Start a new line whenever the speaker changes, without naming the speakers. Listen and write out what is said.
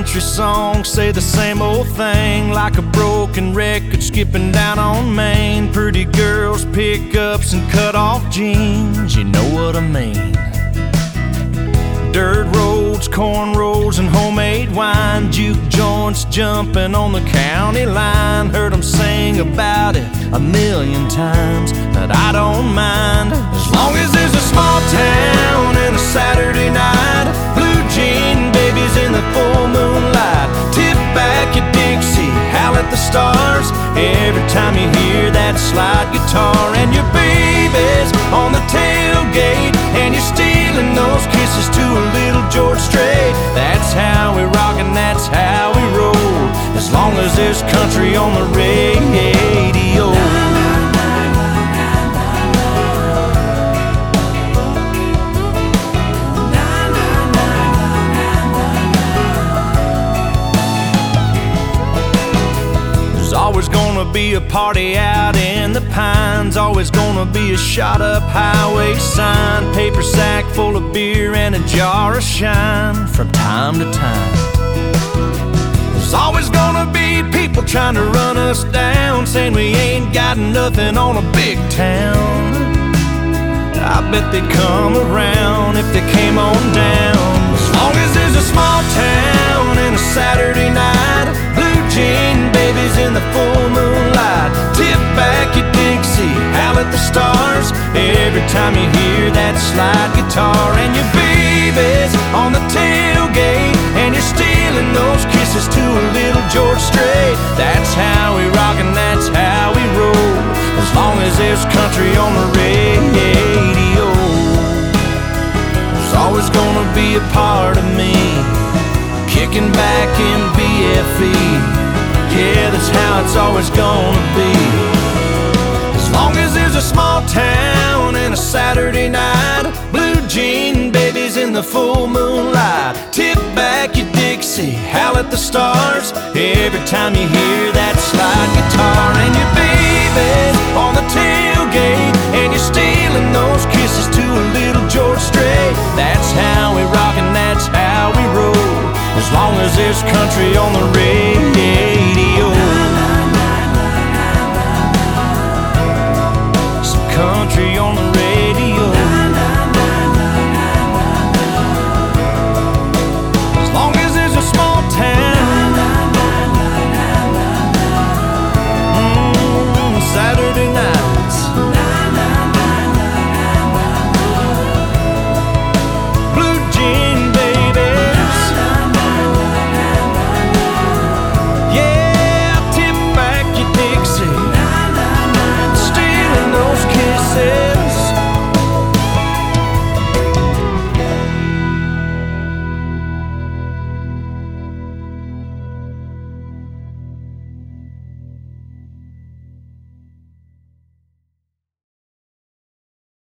country songs say the same old thing, like a broken record skipping down on Main. Pretty girls, pickups, and cut-off jeans, you know what I mean. Dirt roads, cornrows, and homemade wine. Juke joints jumping on the county line. Heard them sing about it a million times, but I don't mind, as long as there's a small town and a Saturday night. Blue jean babies in the full moonlight. Tip back your Dixie, howl at the stars every time you hear that slide guitar. And your baby's on the tailgate, and you're stealing those kisses to a little George Strait. That's how we rock and that's how we roll, as long as there's country on the radio. There's always gonna be a party out in the pines, always gonna be a shot up highway sign, paper sack full of beer and a jar of shine from time to time. There's always gonna be people trying to run us down, saying we ain't got nothing on a big town. I bet they'd come around if they came on down, as long as there's a small town and a Saturday night. Blue jean babies in the full moonlight. Tip back your Dixie, howl at the stars every time you hear that slide guitar. And your baby's on the tailgate, and you're stealing those kisses to a little George Strait. That's how we rock and that's how we roll, as long as there's country on the radio. There's always gonna be a part of me kicking back in BFE. Yeah, that's how it's always gonna be, as long as there's a small town and a Saturday night. Blue jean babies in the full moonlight. Tip back your Dixie, howl at the stars every time you hear that slide guitar. And your baby's on the tailgate, and you're stealing those kisses to a little George Strait. That's how we rock and that's how we roll, as long as there's country on the radio. Some country